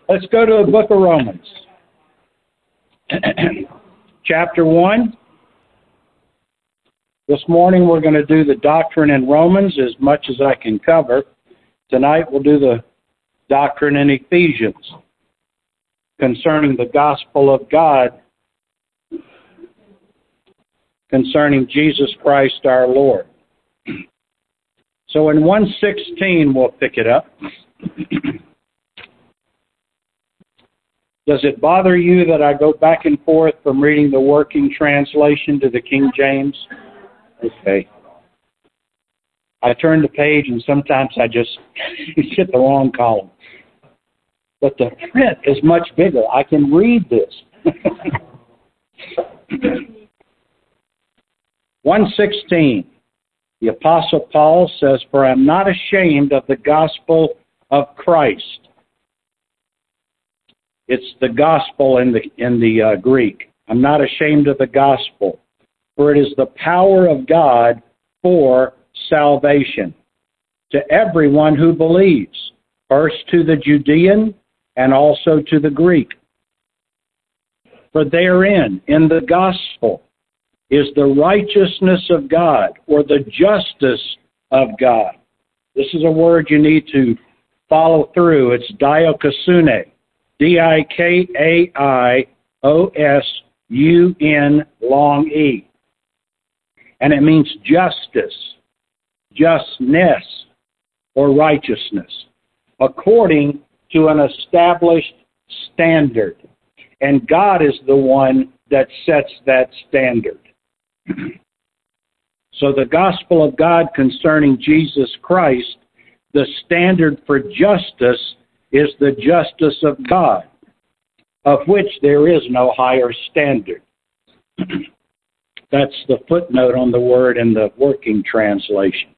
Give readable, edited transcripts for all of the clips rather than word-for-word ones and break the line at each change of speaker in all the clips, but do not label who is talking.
Let's go to the book of Romans. Chapter 1. This morning we're going to do the doctrine in Romans as much as I can cover. Tonight we'll do the doctrine in Ephesians concerning the gospel of God, concerning Jesus Christ our Lord. So in 1:16 we'll pick it up. Does it bother you that I go back and forth from reading the working translation to the King James? Okay. I turn the page and sometimes I just hit the wrong column. But the print is much bigger. I can read this. 1:16. The Apostle Paul says, "For I am not ashamed of the gospel of Christ." It's the gospel in the Greek. I'm not ashamed of the gospel, for it is the power of God for salvation to everyone who believes, first to the Judean and also to the Greek. For therein, in the gospel, is the righteousness of God, or the justice of God. This is a word you need to follow through. It's dikaiosune. D-I-K-A-I-O-S-U-N long E. And it means justice, justness, or righteousness, according to an established standard. And God is the one that sets that standard. So the gospel of God concerning Jesus Christ, the standard for justice is the justice of God, of which there is no higher standard. That's the footnote on the word in the working translation.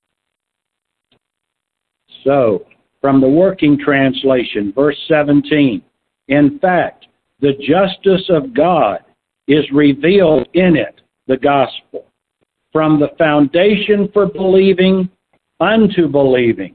So, from the working translation, verse 17, in fact, the justice of God is revealed in it, the gospel, from the foundation for believing unto believing.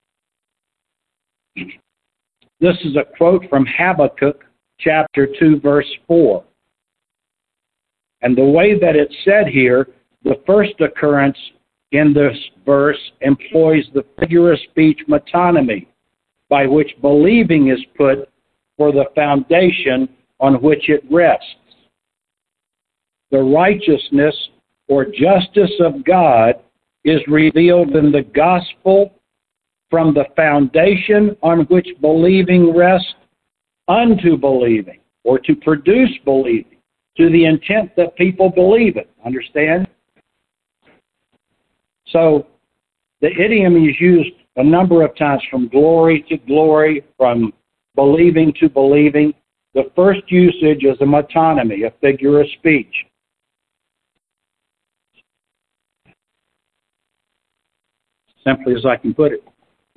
This is a quote from Habakkuk chapter 2, verse 4. And the way that it's said here, the first occurrence in this verse employs the figure of speech metonymy, by which believing is put for the foundation on which it rests. The righteousness or justice of God is revealed in the gospel from the foundation on which believing rests unto believing, or to produce believing, to the intent that people believe it. Understand? So the idiom is used a number of times, from glory to glory, from believing to believing. The first usage is a metonymy, a figure of speech. Simply as I can put it.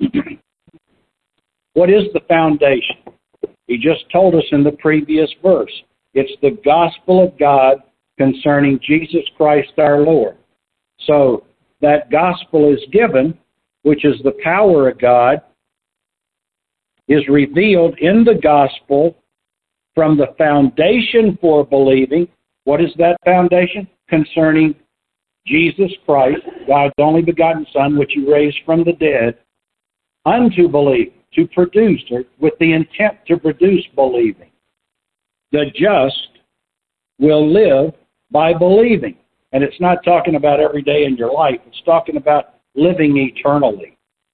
What is the foundation? He just told us in the previous verse. It's the gospel of God concerning Jesus Christ our Lord. So that gospel is given, which is the power of God, is revealed in the gospel from the foundation for believing. What is that foundation? Concerning Jesus Christ, God's only begotten Son, which He raised from the dead, unto believing, to produce, or with the intent to produce believing. The just will live by believing. And it's not talking about every day in your life. It's talking about living eternally.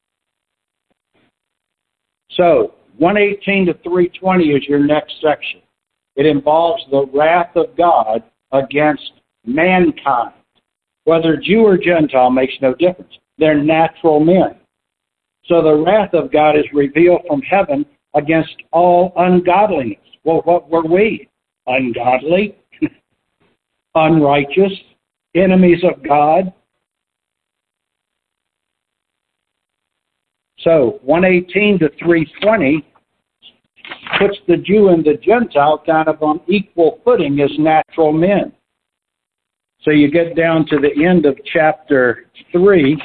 So, 118 to 320 is your next section. It involves the wrath of God against mankind. Whether Jew or Gentile makes no difference. They're natural men. So the wrath of God is revealed from heaven against all ungodliness. Well, what were we? Ungodly, unrighteous, enemies of God. So 118 to 320 puts the Jew and the Gentile kind of on equal footing as natural men. So you get down to the end of chapter 3,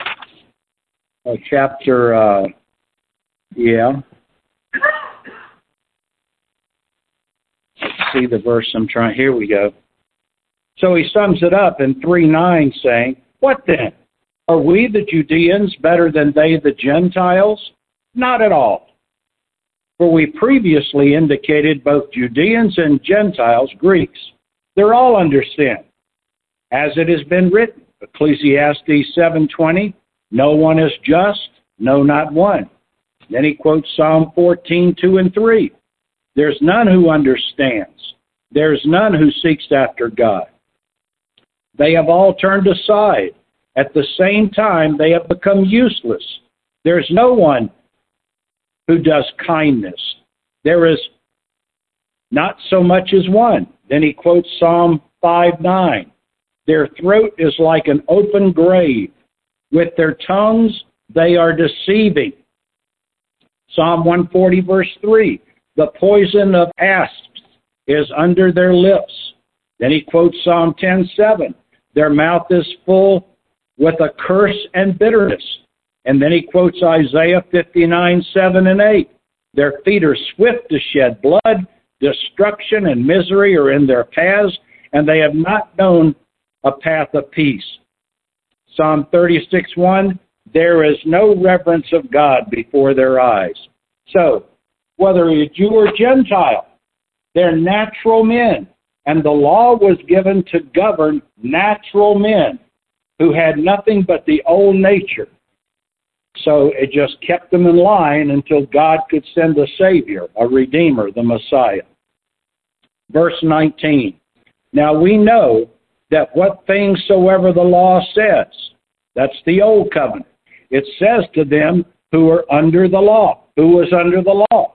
see the verse I'm trying. Here we go. So he sums it up in 3:9, saying, "What then? Are we the Judeans better than they the Gentiles? Not at all. For we previously indicated both Judeans and Gentiles, Greeks. They're all under sin. As it has been written, Ecclesiastes 7:20, no one is just, no, not one." Then he quotes Psalm 14:2 and 3. "There's none who understands. There's none who seeks after God. They have all turned aside. At the same time, they have become useless. There's no one who does kindness. There is not so much as one." Then he quotes Psalm 5:9. "Their throat is like an open grave. With their tongues they are deceiving." Psalm 140, verse 3. "The poison of asps is under their lips." Then he quotes Psalm 10:7. "Their mouth is full with a curse and bitterness." And then he quotes Isaiah 59:7 and 8. "Their feet are swift to shed blood. Destruction and misery are in their paths, and they have not known a path of peace." Psalm 36:1. "There is no reverence of God before their eyes." So, whether you're Jew or Gentile, they're natural men. And the law was given to govern natural men who had nothing but the old nature. So it just kept them in line until God could send a Savior, a Redeemer, the Messiah. Verse 19. "Now we know that what things soever the law says," that's the old covenant, "it says to them who are under the law." Who was under the law?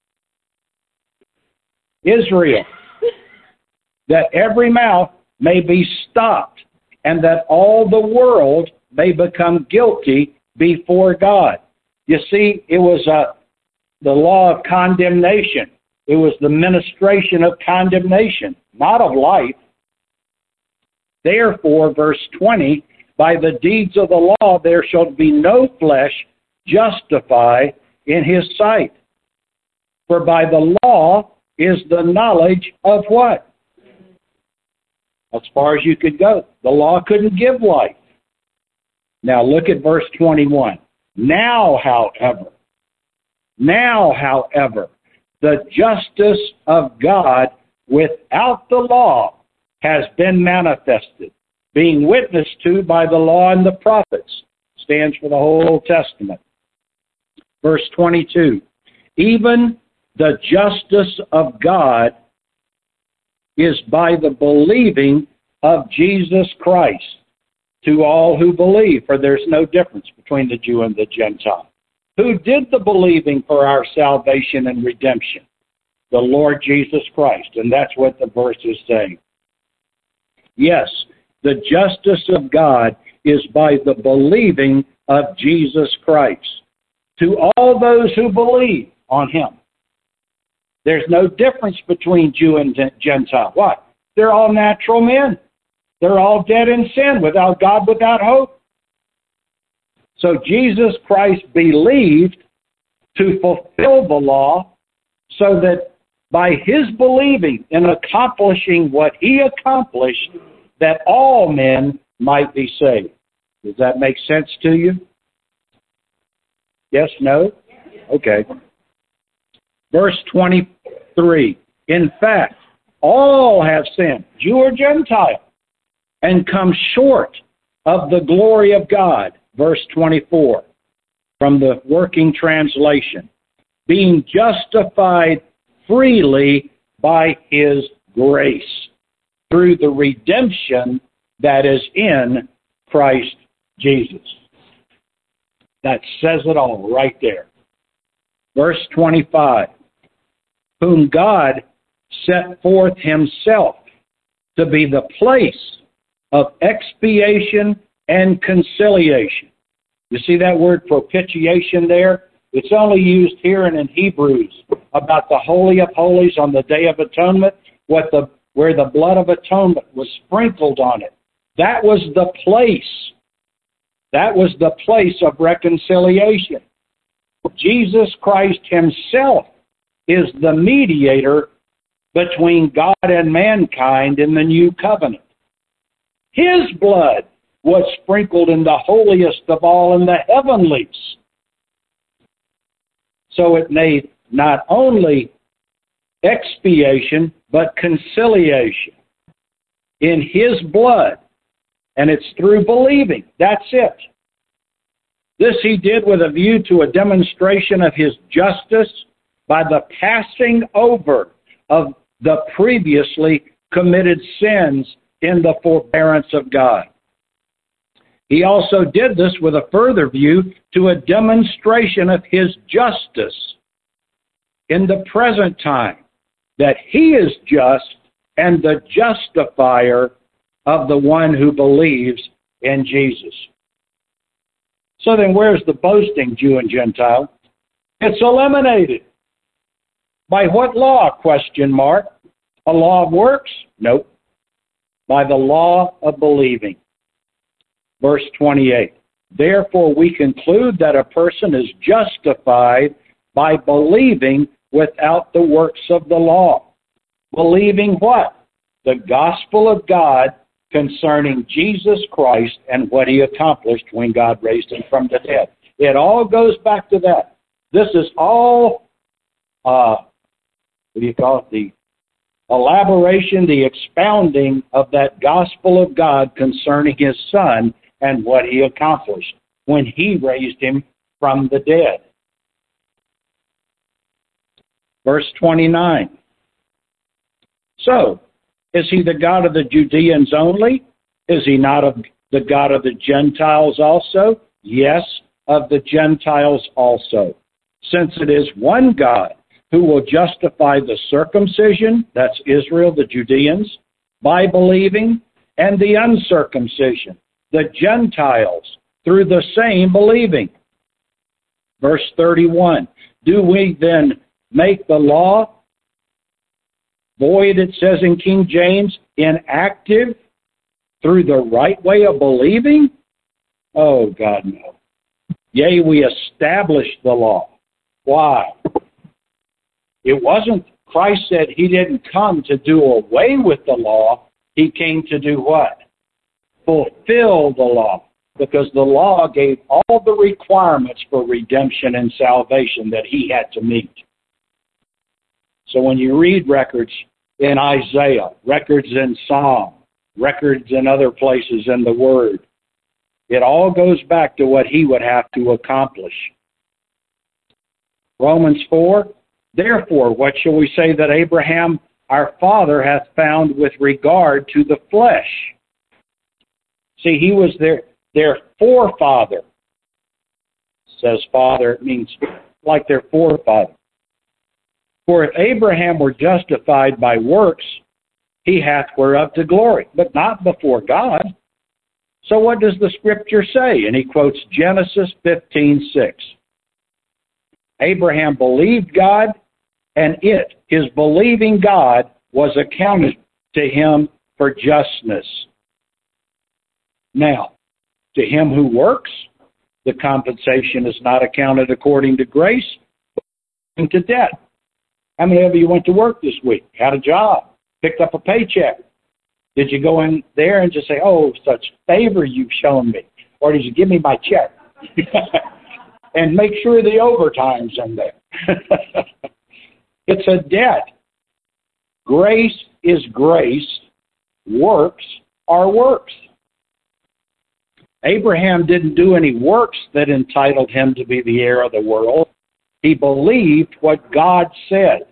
Israel. "That every mouth may be stopped, and that all the world may become guilty before God." You see, it was the law of condemnation. It was the ministration of condemnation, not of life. "Therefore," verse 20, "by the deeds of the law there shall be no flesh justified in his sight. For by the law is the knowledge of" what? As far as you could go. The law couldn't give life. Now look at verse 21. Now, however, the justice of God without the law has been manifested, being witnessed to by the law and the prophets." Stands for the whole Old Testament. Verse 22. "Even the justice of God is by the believing of Jesus Christ to all who believe." For there's no difference between the Jew and the Gentile. Who did the believing for our salvation and redemption? The Lord Jesus Christ. And that's what the verse is saying. Yes, the justice of God is by the believing of Jesus Christ to all those who believe on him. There's no difference between Jew and Gentile. Why? They're all natural men. They're all dead in sin, without God, without hope. So Jesus Christ believed to fulfill the law, so that by his believing in accomplishing what he accomplished, that all men might be saved. Does that make sense to you? Yes, no? Okay. Verse 23. "In fact, all have sinned," Jew or Gentile, "and come short of the glory of God." Verse 24, from the Working Translation. "Being justified freely by his grace, through the redemption that is in Christ Jesus." That says it all right there. Verse 25. "Whom God set forth himself to be the place of expiation and conciliation." You see that word propitiation there? It's only used here and in Hebrews about the Holy of Holies on the Day of Atonement, where the blood of atonement was sprinkled on it. That was the place. That was the place of reconciliation. Jesus Christ himself is the mediator between God and mankind in the new covenant. His blood was sprinkled in the holiest of all in the heavenlies. So it made not only expiation, but conciliation in His blood. And it's through believing. That's it. This He did with a view to a demonstration of His justice by the passing over of the previously committed sins in the forbearance of God. He also did this with a further view to a demonstration of His justice in the present time, that He is just and the justifier of the one who believes in Jesus. So then where's the boasting, Jew and Gentile? It's eliminated. By what law? Question mark. A law of works? Nope. By the law of believing. Verse 28. Therefore we conclude that a person is justified by believing without the works of the law. Believing what? The gospel of God concerning Jesus Christ and what He accomplished when God raised Him from the dead. It all goes back to that. This is all, the elaboration, the expounding of that gospel of God concerning His Son and what He accomplished when He raised Him from the dead. Verse 29. So, is He the God of the Judeans only? Is He not the God of the Gentiles also? Yes, of the Gentiles also. Since it is one God who will justify the circumcision, that's Israel, the Judeans, by believing, and the uncircumcision, the Gentiles, through the same believing. Verse 31. Do we then make the law void, it says in King James, inactive through the right way of believing? Oh, God, no. Yea, we established the law. Why? It wasn't, Christ said He didn't come to do away with the law. He came to do what? Fulfill the law. Because the law gave all the requirements for redemption and salvation that He had to meet. So when you read records in Isaiah, records in Psalm, records in other places in the Word, it all goes back to what He would have to accomplish. Romans 4, therefore, what shall we say that Abraham our father hath found with regard to the flesh? See, he was their forefather. Says father, it means like their forefather. For if Abraham were justified by works, he hath whereof to glory, but not before God. So what does the Scripture say? And he quotes Genesis 15:6. Abraham believed God, and his believing God, was accounted to him for justness. Now, to him who works, the compensation is not accounted according to grace, but to debt. How many of you went to work this week, had a job, picked up a paycheck? Did you go in there and just say, oh, such favor you've shown me? Or did you give me my check? And make sure the overtime's in there. It's a debt. Grace is grace. Works are works. Abraham didn't do any works that entitled him to be the heir of the world. He believed what God said.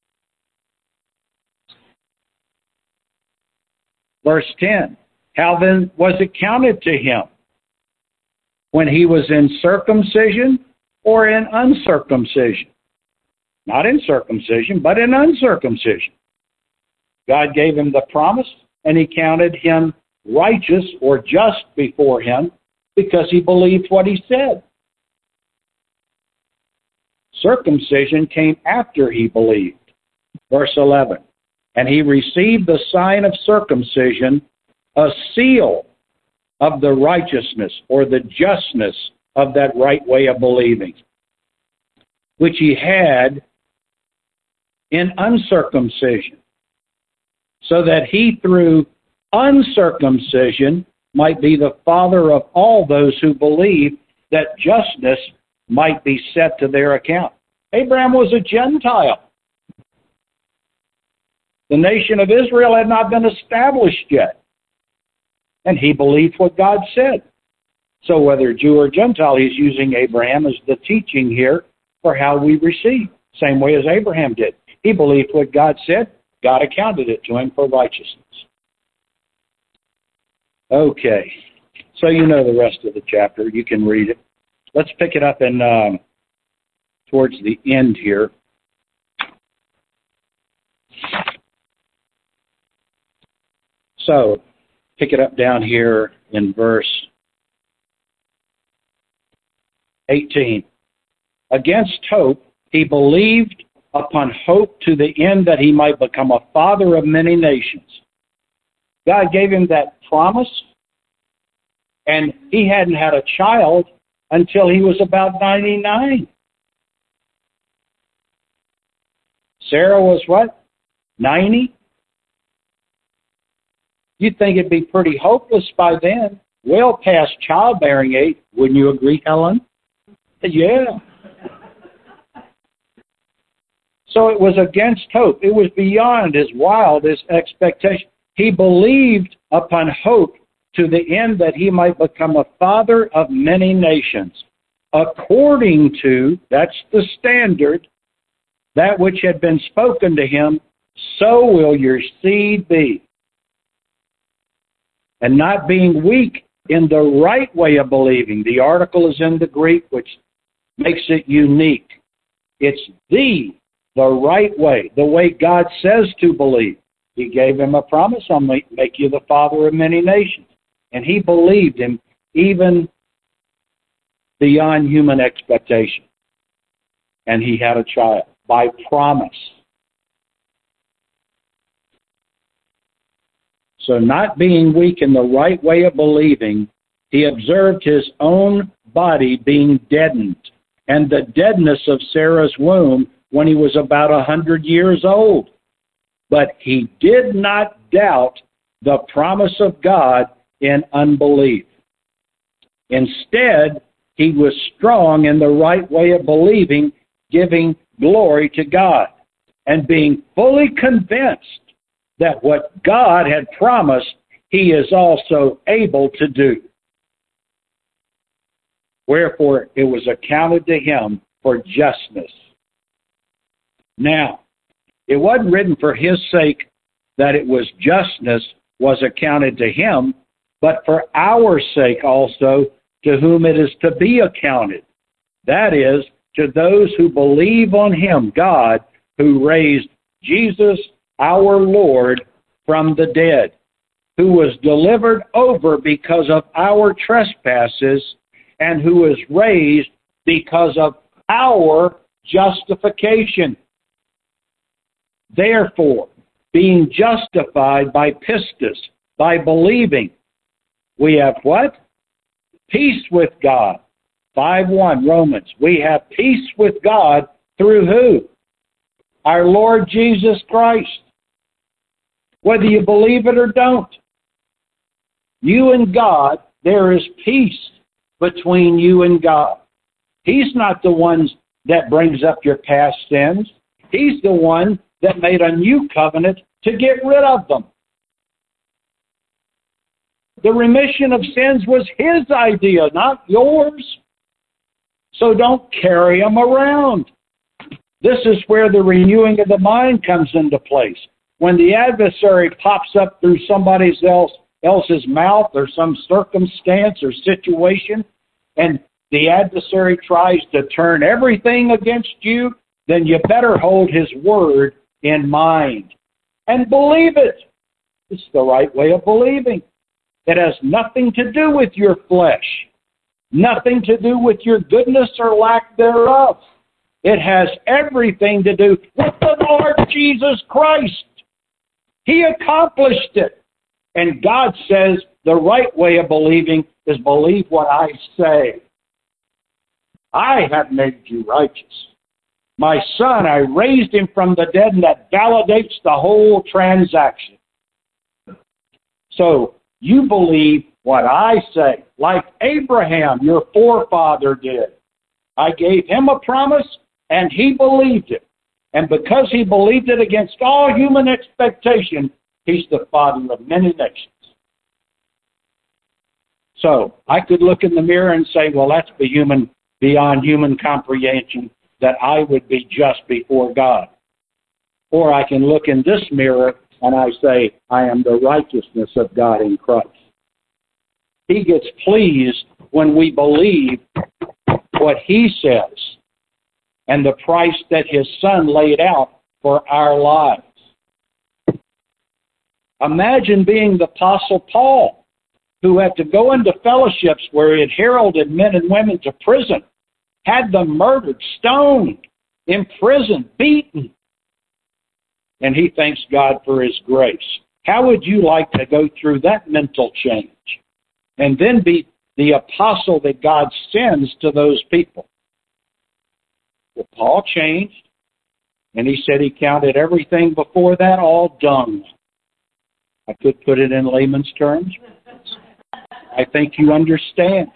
Verse 10, how then was it counted to him? When he was in circumcision or in uncircumcision? Not in circumcision, but in uncircumcision. God gave him the promise, and He counted him righteous or just before Him because he believed what He said. Circumcision came after he believed. Verse 11, and he received the sign of circumcision, a seal of the righteousness or the justness of that right way of believing, which he had in uncircumcision. so that he through uncircumcision might be the father of all those who believe, that justness might be set to their account. Abraham was a Gentile. The nation of Israel had not been established yet. And he believed what God said. So whether Jew or Gentile, he's using Abraham as the teaching here for how we receive. Same way as Abraham did. He believed what God said. God accounted it to him for righteousness. Okay. So you know the rest of the chapter. You can read it. Let's pick it up in towards the end here. So, pick it up down here in verse 18. Against hope, he believed upon hope to the end that he might become a father of many nations. God gave him that promise, and he hadn't had a child until he was about 99. Sarah was what? 90? You'd think it'd be pretty hopeless by then. Well past childbearing age. Wouldn't you agree, Helen? Yeah. So it was against hope. It was beyond his wildest expectation. He believed upon hope to the end that he might become a father of many nations. According to, that's the standard, that which had been spoken to him, so will your seed be. And not being weak in the right way of believing. The article is in the Greek, which makes it unique. It's the right way, the way God says to believe. He gave him a promise, I'll make you the father of many nations. And he believed him even beyond human expectation. And he had a child by promise. So not being weak in the right way of believing, he observed his own body being deadened, and the deadness of Sarah's womb when he was about 100 years old. But he did not doubt the promise of God in unbelief. Instead, he was strong in the right way of believing, giving glory to God, and being fully convinced that what God had promised, he is also able to do. Wherefore, it was accounted to him for justness. Now, it wasn't written for his sake that it was justness was accounted to him, but for our sake also, to whom it is to be accounted. That is, to those who believe on him, God, who raised Jesus our Lord from the dead, who was delivered over because of our trespasses, and who was raised because of our justification. Therefore, being justified by pistis, by believing, we have what? Peace with God. 5:1 Romans. We have peace with God through who? Our Lord Jesus Christ. Whether you believe it or don't. You and God, there is peace between you and God. He's not the one that brings up your past sins. He's the one that made a new covenant to get rid of them. The remission of sins was his idea, not yours. So don't carry them around. This is where the renewing of the mind comes into place. When the adversary pops up through somebody else's mouth or some circumstance or situation, and the adversary tries to turn everything against you, then you better hold his word in mind and believe it. It's the right way of believing. It has nothing to do with your flesh, nothing to do with your goodness or lack thereof. It has everything to do with the Lord Jesus Christ. He accomplished it. And God says the right way of believing is believe what I say. I have made you righteous. My son, I raised him from the dead, and that validates the whole transaction. So you believe what I say, like Abraham, your forefather did. I gave him a promise, and he believed it. And because he believed it against all human expectation, he's the father of many nations. So I could look in the mirror and say, well, that's beyond human comprehension, that I would be just before God. Or I can look in this mirror and I say, I am the righteousness of God in Christ. He gets pleased when we believe what he says and the price that his Son laid out for our lives. Imagine being the Apostle Paul, who had to go into fellowships where he had heralded men and women to prison, had them murdered, stoned, imprisoned, beaten. And he thanks God for his grace. How would you like to go through that mental change and then be the apostle that God sends to those people? Well, Paul changed, and he said he counted everything before that all dung. I could put it in layman's terms. I think you understand.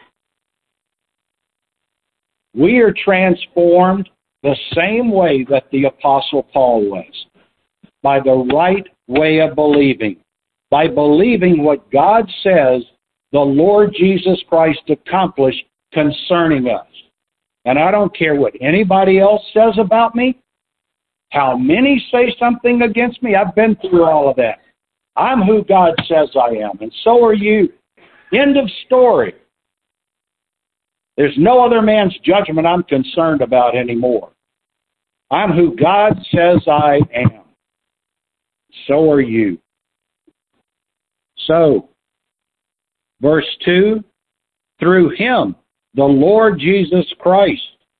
We are transformed the same way that the Apostle Paul was, by the right way of believing, by believing what God says the Lord Jesus Christ accomplished concerning us. And I don't care what anybody else says about me, how many say something against me. I've been through all of that. I'm who God says I am, and so are you. End of story. There's no other man's judgment I'm concerned about anymore. I'm who God says I am. So are you. So, verse 2, through him, the Lord Jesus Christ,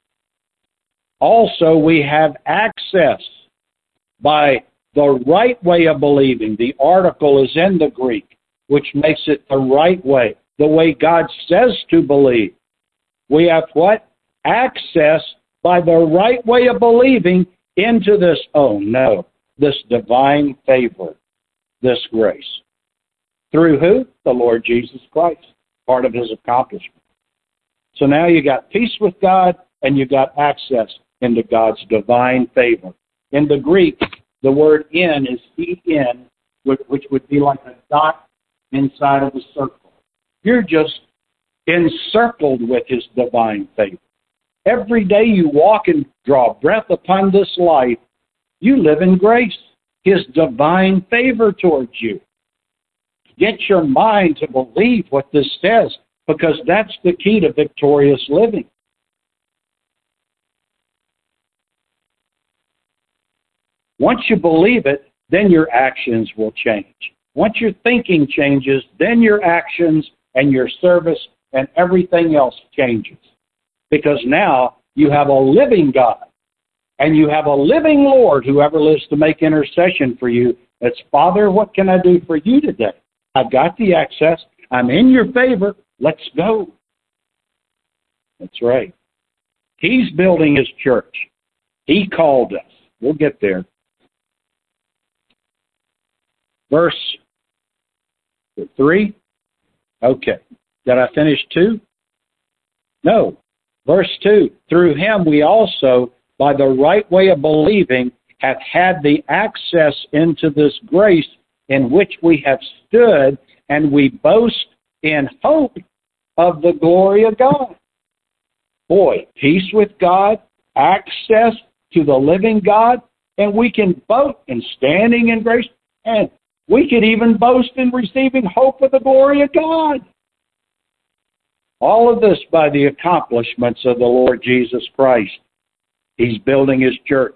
also we have access by the right way of believing. The article is in the Greek, which makes it the right way, the way God says to believe. We have what? Access by the right way of believing into this, this divine favor, this grace. Through who? The Lord Jesus Christ, part of his accomplishment. So now you got peace with God and you got access into God's divine favor. In the Greek, the word in is E-N, which would be like a dot inside of a circle. You're just encircled with his divine favor. Every day you walk and draw breath upon this life, you live in grace, his divine favor towards you. Get your mind to believe what this says, because that's the key to victorious living. Once you believe it, then your actions will change. Once your thinking changes, then your actions and your service and everything else changes. Because now you have a living God and you have a living Lord who ever lives to make intercession for you. That's, Father, what can I do for you today? I've got the access. I'm in your favor. Let's go. That's right. He's building his church. He called us. We'll get there. Verse 3. Okay. Did I finish 2? No. Verse 2. Through him we also, by the right way of believing, have had the access into this grace in which we have stood, and we boast in hope of the glory of God. Boy, peace with God, access to the living God, and we can boast in standing in grace, and we could even boast in receiving hope of the glory of God. All of this by the accomplishments of the Lord Jesus Christ. He's building his church.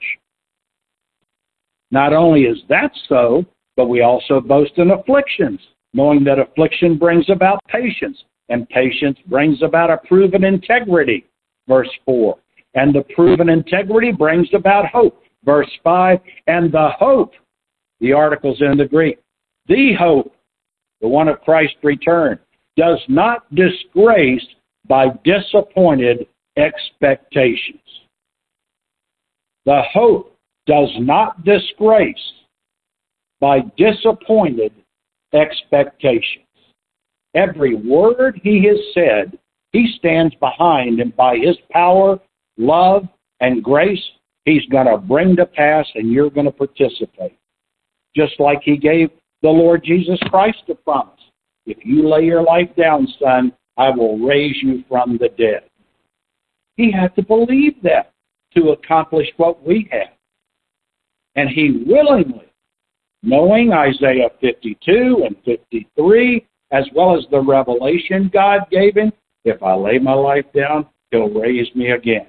Not only is that so, but we also boast in afflictions, knowing that affliction brings about patience, and patience brings about a proven integrity. Verse 4. And the proven integrity brings about hope. Verse 5. And the hope, the article's in the Greek, the hope, the one of Christ's return, does not disgrace by disappointed expectations. The hope does not disgrace by disappointed expectations. Every word He has said, He stands behind, and by His power, love, and grace, He's going to bring to pass, and you're going to participate. Just like He gave the Lord Jesus Christ a promise. If you lay your life down, son, I will raise you from the dead. He had to believe that to accomplish what we have. And He willingly, knowing Isaiah 52 and 53, as well as the revelation God gave Him, if I lay my life down, He'll raise me again.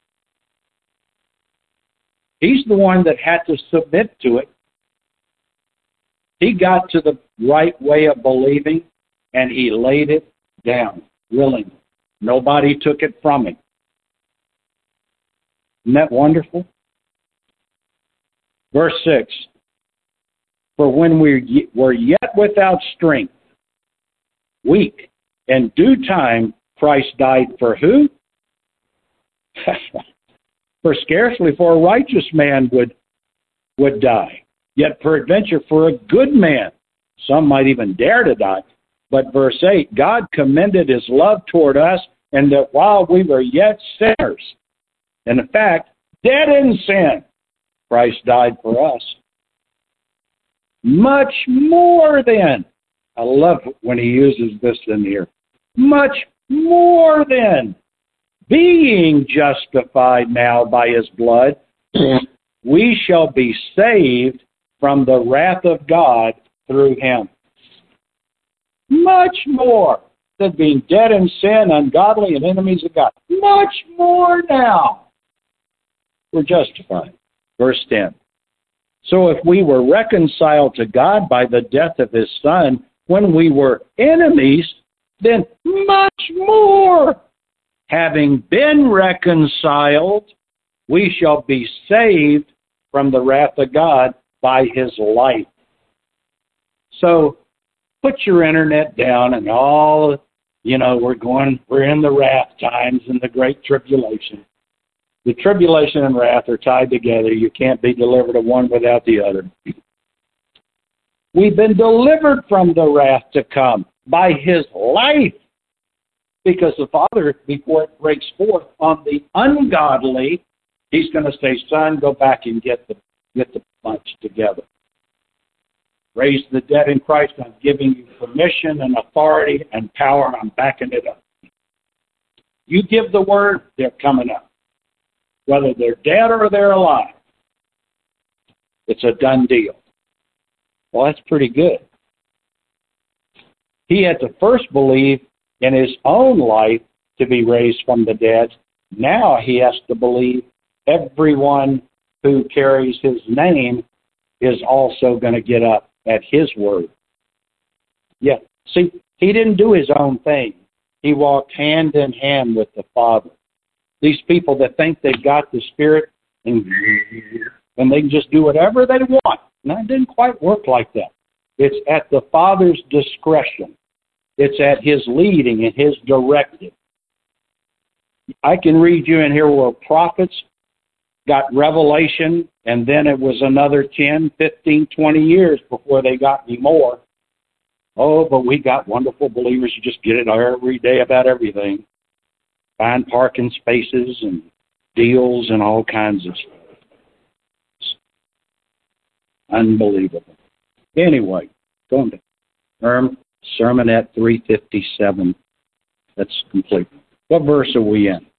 He's the one that had to submit to it. He got to the right way of believing, and He laid it down willingly. Nobody took it from Him. Isn't that wonderful? Verse 6, for when we were yet without strength, weak, in due time, Christ died for who? For scarcely for a righteous man would die. Yet peradventure for a good man, some might even dare to die. But verse 8, God commended His love toward us, and that while we were yet sinners, and in fact, dead in sin, Christ died for us. Much more than, I love when He uses this in here, much more than, being justified now by His blood, we shall be saved from the wrath of God through Him. Much more than being dead in sin, ungodly, and enemies of God. Much more now. We're justified. Verse 10. So if we were reconciled to God by the death of His Son, when we were enemies, then much more, having been reconciled, we shall be saved from the wrath of God by His life. So put your internet down and all, we're in the wrath times and the great tribulation. The tribulation and wrath are tied together. You can't be delivered of one without the other. We've been delivered from the wrath to come by His life. Because the Father, before it breaks forth on the ungodly, He's going to say, son, go back and get the bunch together. Raise the dead in Christ. I'm giving you permission and authority and power. I'm backing it up. You give the word, they're coming up. Whether they're dead or they're alive. It's a done deal. Well, that's pretty good. He had to first believe in his own life to be raised from the dead. Now he has to believe everyone who carries His name is also going to get up at His word. Yeah, see, He didn't do His own thing. He walked hand in hand with the Father. These people that think they've got the Spirit and they can just do whatever they want. No, it didn't quite work like that. It's at the Father's discretion. It's at His leading and His directive. I can read you in here where prophets got revelation, and then it was another 10, 15, 20 years before they got any more. Oh, but we got wonderful believers. You just get it every day about everything. Find parking spaces and deals and all kinds of stuff. Unbelievable. Anyway, going to Sermonette 357. That's complete. What verse are we in?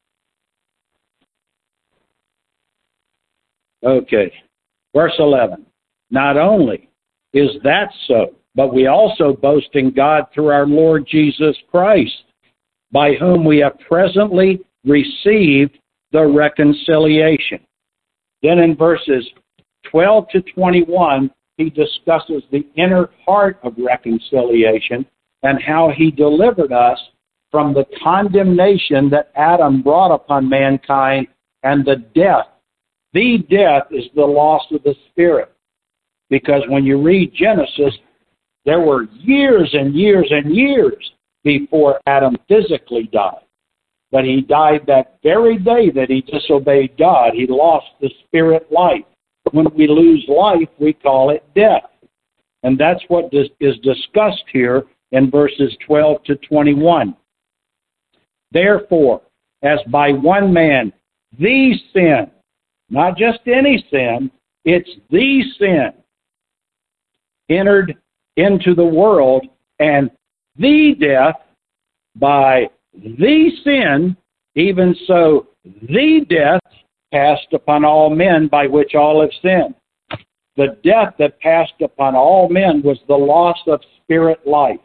Okay. Verse 11. Not only is that so, but we also boast in God through our Lord Jesus Christ, by whom we have presently received the reconciliation. Then in verses 12 to 21, he discusses the inner heart of reconciliation and how He delivered us from the condemnation that Adam brought upon mankind and the death. The death is the loss of the Spirit. Because when you read Genesis, there were years and years and years before Adam physically died. But he died that very day that he disobeyed God. He lost the spirit life. When we lose life, we call it death. And that's what is discussed here in verses 12 to 21. Therefore, as by one man the sin, not just any sin, it's the sin, entered into the world, and the death by the sin, even so the death passed upon all men by which all have sinned. The death that passed upon all men was the loss of spirit life.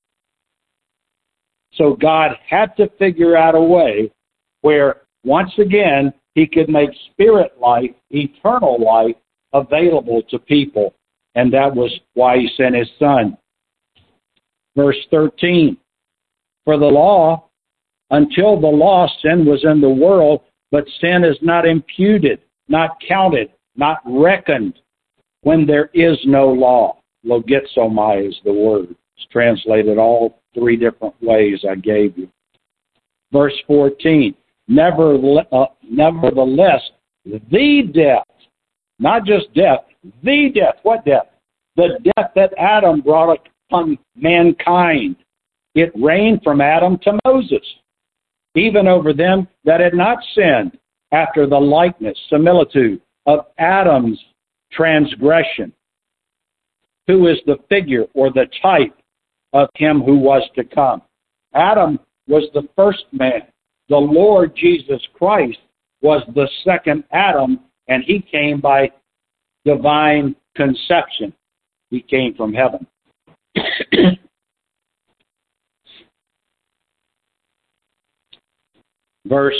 So God had to figure out a way where, once again, he could make spirit life, eternal life, available to people. And that was why he sent his Son. Verse 13, for the law, until the law, sin was in the world, but sin is not imputed, not counted, not reckoned when there is no law. Logizomai is the word. It's translated all three different ways I gave you. Verse 14, nevertheless, the death, not just death, the death. What death? The death that Adam brought upon mankind. It reigned from Adam to Moses, even over them that had not sinned, after the likeness, similitude of Adam's transgression, who is the figure or the type of him who was to come. Adam was the first man. The Lord Jesus Christ was the second Adam, and he came by divine conception. He came from heaven. Verse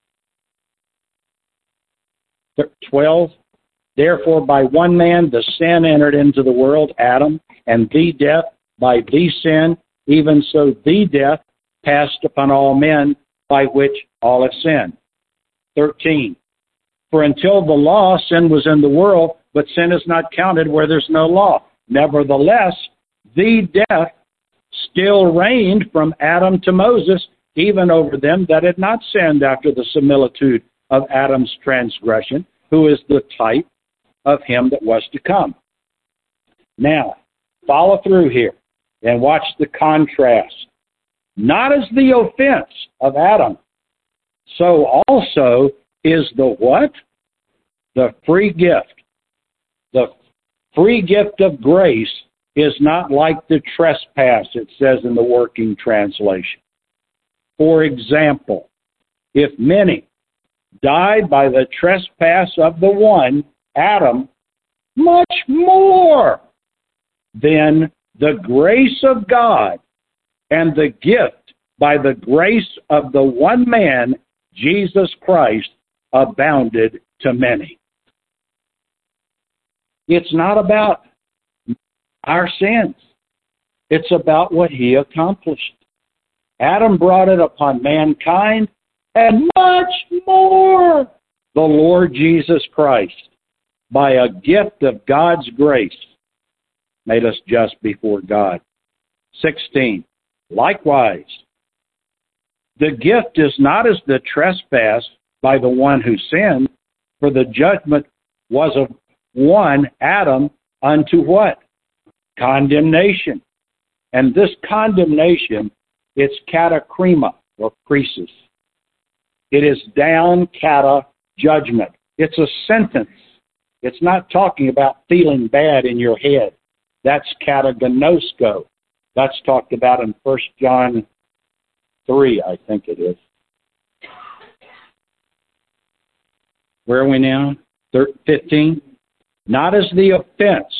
12, therefore by one man the sin entered into the world, Adam, and the death by the sin, even so the death passed upon all men by which all have sinned. 13, for until the law, sin was in the world, but sin is not counted where there's no law. Nevertheless, the death still reigned from Adam to Moses, even over them that had not sinned after the similitude of Adam's transgression, who is the type of him that was to come. Now, follow through here and watch the contrast. Not as the offense of Adam, so also is the what? The free gift. The free gift of grace is not like the trespass, it says in the Working Translation. For example, if many died by the trespass of the one, Adam, much more than the grace of God and the gift by the grace of the one man, Jesus Christ, abounded to many. It's not about our sins. It's about what he accomplished. Adam brought it upon mankind, and much more the Lord Jesus Christ, by a gift of God's grace, made us just before God. 16, likewise, the gift is not as the trespass by the one who sinned, for the judgment was of one, Adam, unto what? Condemnation. And this condemnation, it's katakrima, or krisis. It is down kata, judgment. It's a sentence. It's not talking about feeling bad in your head. That's katagnosko. That's talked about in 1 John 3, I think it is. Where are we now? 15. Not as the offense,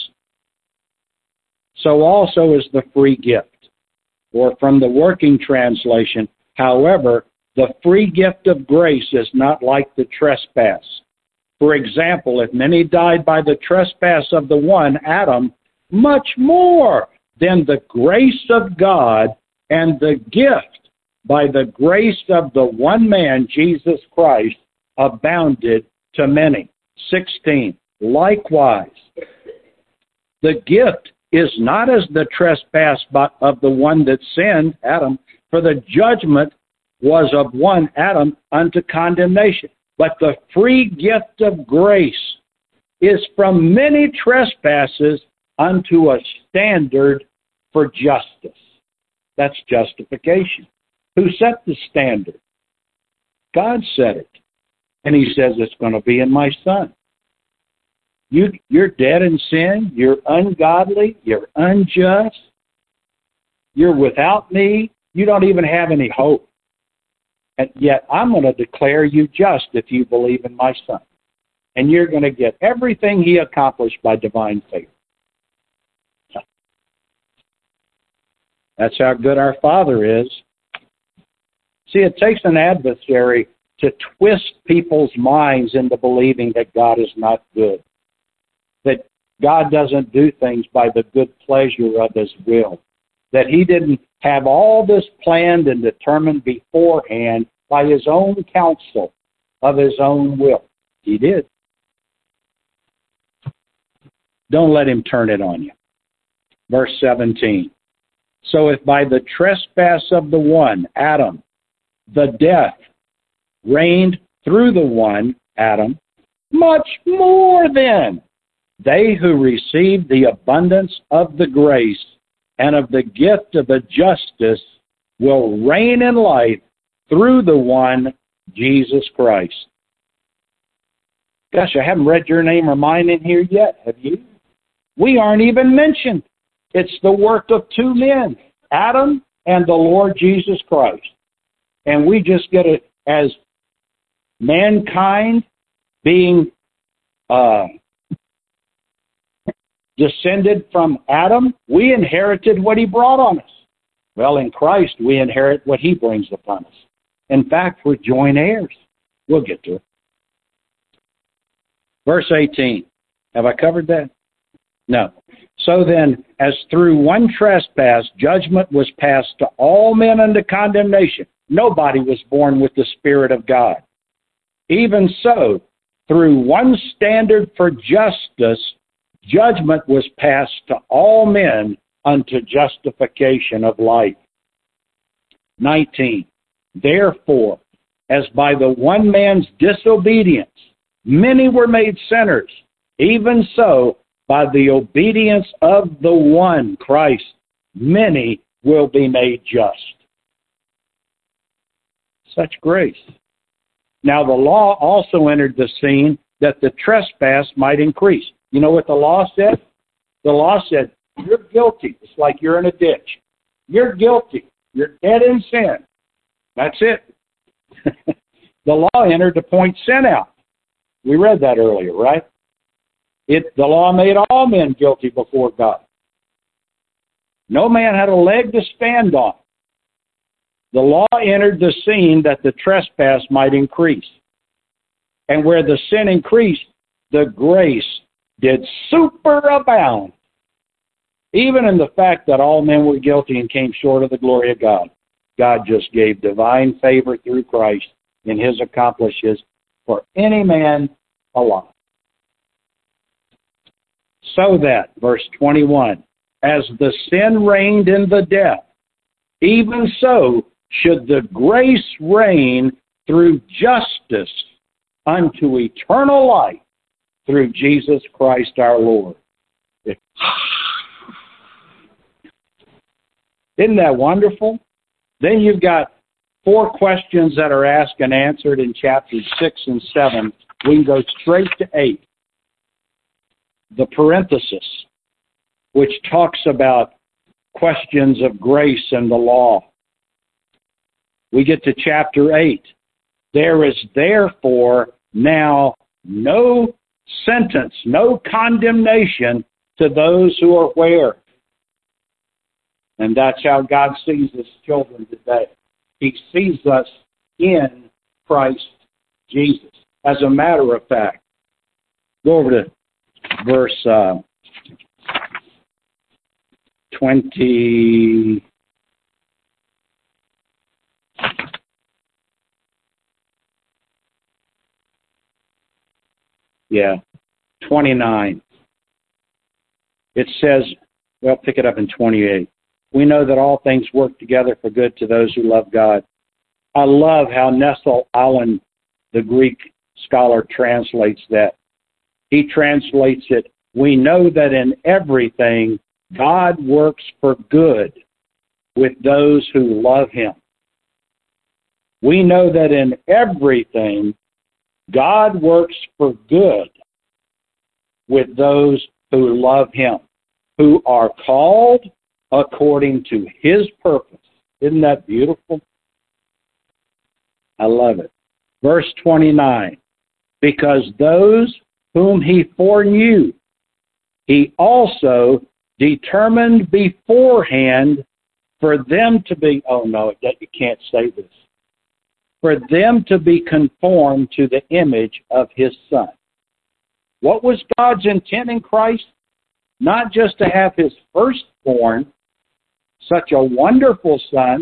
so also is the free gift. Or from the Working Translation, however, the free gift of grace is not like the trespass. For example, if many died by the trespass of the one, Adam, much more than the grace of God and the gift by the grace of the one man, Jesus Christ, abounded to many. 16. Likewise, the gift is not as the trespass of the one that sinned, Adam, for the judgment was of one, Adam, unto condemnation. But the free gift of grace is from many trespasses unto a standard for justice. That's justification. Who set the standard? God set it. And he says it's going to be in my Son. You're dead in sin. You're ungodly. You're unjust. You're without me. You don't even have any hope. And yet I'm going to declare you just if you believe in my Son. And you're going to get everything he accomplished by divine favor. That's how good our Father is. See, it takes an adversary to twist people's minds into believing that God is not good, that God doesn't do things by the good pleasure of his will, that he didn't have all this planned and determined beforehand by his own counsel of his own will. He did. Don't let him turn it on you. Verse 17. So if by the trespass of the one, Adam, the death reigned through the one, Adam, much more then they who received the abundance of the grace and of the gift of the justice will reign in life through the one, Jesus Christ. Gosh, I haven't read your name or mine in here yet, have you? We aren't even mentioned. It's the work of two men, Adam and the Lord Jesus Christ. And we just get it as mankind being descended from Adam. We inherited what he brought on us. Well, in Christ, we inherit what he brings upon us. In fact, we're joint heirs. We'll get to it. Verse 18. Have I covered that? No. So then, as through one trespass, judgment was passed to all men unto condemnation. Nobody was born with the Spirit of God. Even so, through one standard for justice, judgment was passed to all men unto justification of life. 19. Therefore, as by the one man's disobedience many were made sinners, even so, by the obedience of the one, Christ, many will be made just. Such grace. Now the law also entered the scene that the trespass might increase. You know what the law said? The law said, you're guilty. It's like you're in a ditch. You're guilty. You're dead in sin. That's it. The law entered to point sin out. We read that earlier, right? The law made all men guilty before God. No man had a leg to stand on. The law entered the scene that the trespass might increase. And where the sin increased, the grace did superabound. Even in the fact that all men were guilty and came short of the glory of God, God just gave divine favor through Christ in his accomplishes for any man alive. So that, verse 21, as the sin reigned in the death, even so should the grace reign through justice unto eternal life through Jesus Christ our Lord. Isn't that wonderful? Then you've got 4 questions that are asked and answered in chapters 6 and 7. We can go straight to 8. The parenthesis, which talks about questions of grace and the law. We get to chapter 8. There is therefore now no sentence, no condemnation to those who are where? And that's how God sees his children today. He sees us in Christ Jesus. As a matter of fact, go over to verse 20. Yeah, 29. It says, well, pick it up in 28. We know that all things work together for good to those who love God. I love how Nestle Aland, the Greek scholar, translates that. He translates it, we know that in everything God works for good with those who love Him. We know that in everything, God works for good with those who love Him, who are called according to His purpose. Isn't that beautiful? I love it. Verse 29, because those whom He foreknew, He also determined beforehand for them to be, oh no, you can't say this, for them to be conformed to the image of His Son. What was God's intent in Christ? Not just to have His firstborn, such a wonderful Son.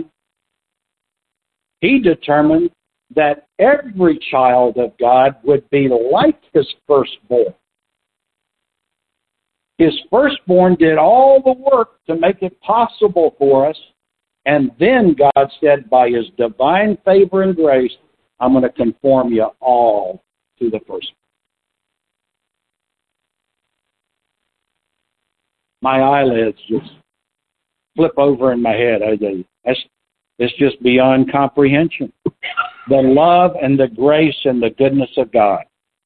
He determined that every child of God would be like His firstborn. His firstborn did all the work to make it possible for us, and then God said, by His divine favor and grace, I'm going to conform you all to the firstborn. My eyelids just flip over in my head. It's just beyond comprehension. The love and the grace and the goodness of God.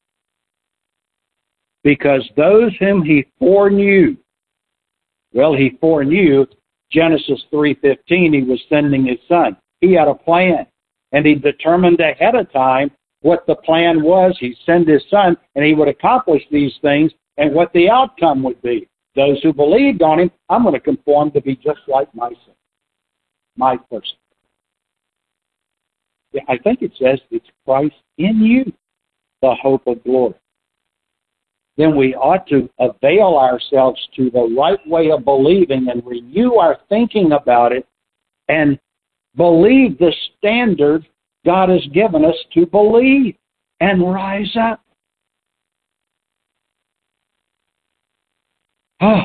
Because those whom He foreknew, well, He foreknew, Genesis 3:15, He was sending His Son. He had a plan, and He determined ahead of time what the plan was. He'd send His Son, and He would accomplish these things, and what the outcome would be. Those who believed on Him, I'm going to conform to be just like my Son, my person. Yeah, I think it says it's Christ in you, the hope of glory. Then we ought to avail ourselves to the right way of believing and renew our thinking about it and believe the standard God has given us to believe and rise up. Oh.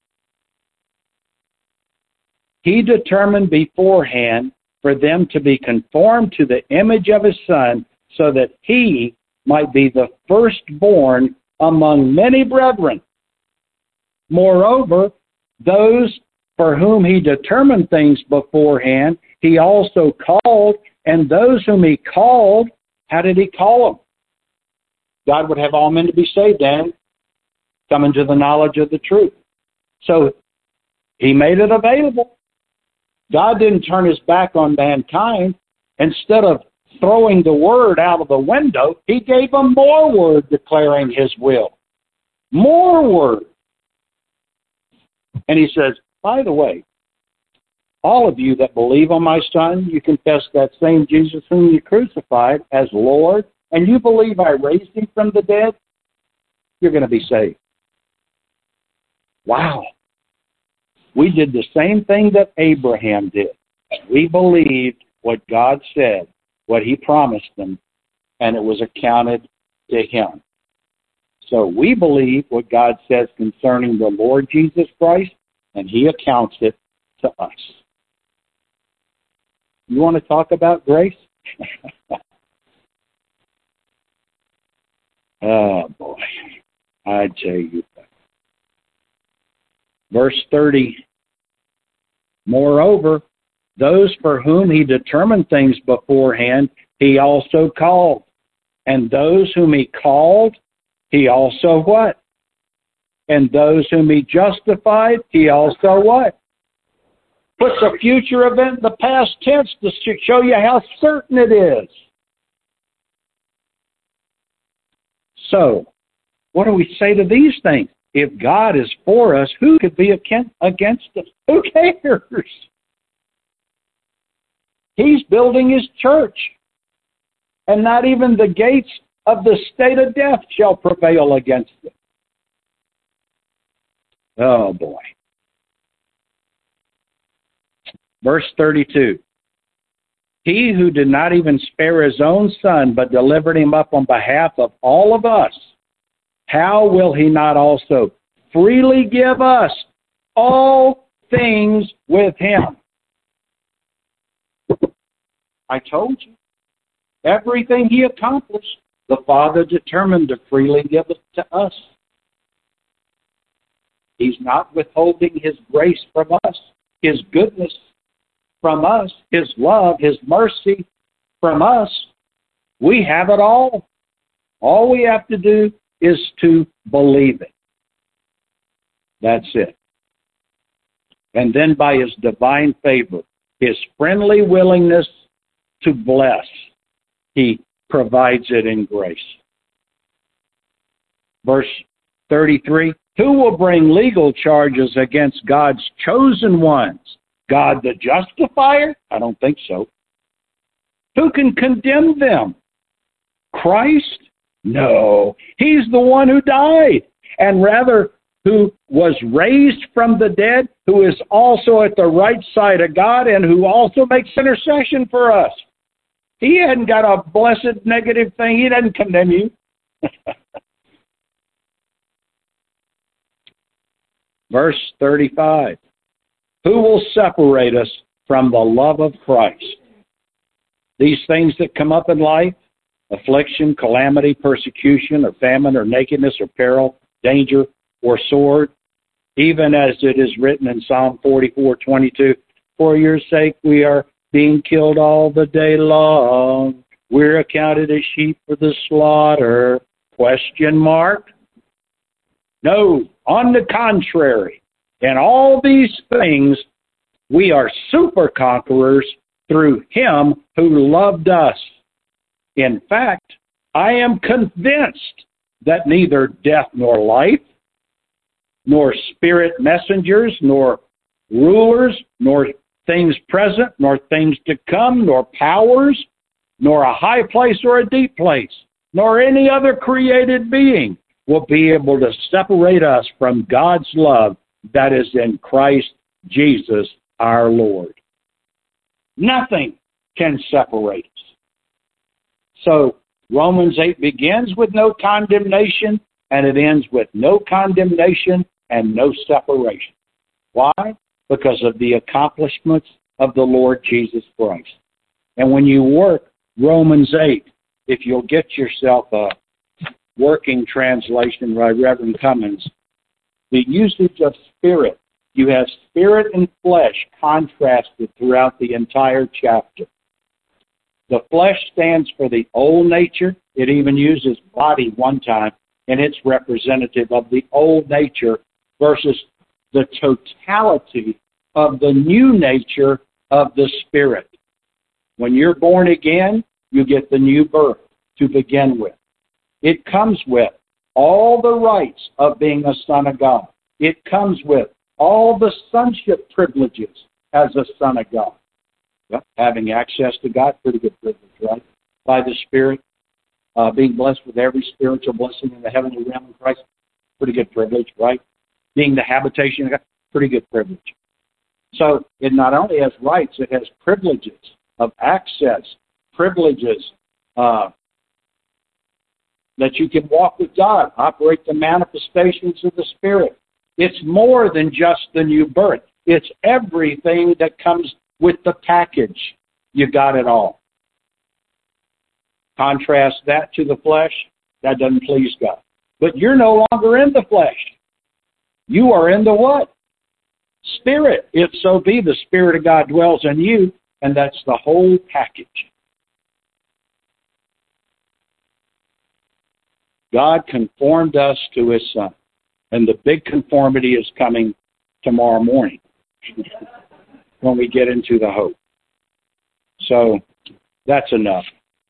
He determined beforehand for them to be conformed to the image of His Son, so that He might be the firstborn among many brethren. Moreover, those for whom He determined things beforehand, He also called, and those whom He called, how did He call them? God would have all men to be saved and come into the knowledge of the truth. So He made it available. God didn't turn His back on mankind. Instead of throwing the word out of the window, He gave them more word declaring His will. More word. And He says, by the way, all of you that believe on my Son, you confess that same Jesus whom you crucified as Lord, and you believe I raised Him from the dead, you're going to be saved. Wow. We did the same thing that Abraham did. We believed what God said, what He promised them, and it was accounted to Him. So we believe what God says concerning the Lord Jesus Christ, and He accounts it to us. You want to talk about grace? Oh, boy. I tell you. Verse 30, moreover, those for whom He determined things beforehand, He also called. And those whom He called, He also what? And those whom He justified, He also what? Puts a future event in the past tense to show you how certain it is. So, what do we say to these things? If God is for us, who could be against us? Who cares? He's building His church. And not even the gates of the state of death shall prevail against it. Oh, boy. Verse 32. He who did not even spare His own Son, but delivered Him up on behalf of all of us, how will He not also freely give us all things with Him? I told you. Everything He accomplished, the Father determined to freely give it to us. He's not withholding His grace from us, His goodness from us, His love, His mercy from us. We have it all. All we have to do is to believe it. That's it. And then by His divine favor, His friendly willingness to bless, He provides it in grace. Verse 33, who will bring legal charges against God's chosen ones? God the justifier? I don't think so. Who can condemn them? Christ? No. He's the one who died, and rather who was raised from the dead, who is also at the right side of God, and who also makes intercession for us. He hadn't got a blessed negative thing. He doesn't condemn you. Verse 35. Who will separate us from the love of Christ? These things that come up in life, affliction, calamity, persecution, or famine, or nakedness, or peril, danger, or sword, even as it is written in Psalm 44:22, for your sake we are being killed all the day long. We're accounted as sheep for the slaughter. Question mark? No, on the contrary, in all these things we are super conquerors through Him who loved us. In fact, I am convinced that neither death nor life, nor spirit messengers, nor rulers, nor things present, nor things to come, nor powers, nor a high place or a deep place, nor any other created being will be able to separate us from God's love that is in Christ Jesus our Lord. Nothing can separate us. So Romans 8 begins with no condemnation, and it ends with no condemnation and no separation. Why? Because of the accomplishments of the Lord Jesus Christ. And when you work Romans 8, if you'll get yourself a working translation by Reverend Cummins, the usage of spirit, you have spirit and flesh contrasted throughout the entire chapter. The flesh stands for the old nature. It even uses body one time, and it's representative of the old nature versus the totality of the new nature of the Spirit. When you're born again, you get the new birth to begin with. It comes with all the rights of being a son of God. It comes with all the sonship privileges as a son of God. Yep. Having access to God, pretty good privilege, right? By the Spirit, being blessed with every spiritual blessing in the heavenly realm in Christ, pretty good privilege, right? Being the habitation of God, pretty good privilege. So it not only has rights, it has privileges of access, privileges that you can walk with God, operate the manifestations of the Spirit. It's more than just the new birth. It's everything that comes with the package. You got it all. Contrast that to the flesh, that doesn't please God. But you're no longer in the flesh. You are in the what? Spirit. If so be the Spirit of God dwells in you, and that's the whole package. God conformed us to His Son. And the big conformity is coming tomorrow morning when we get into the hope. So that's enough.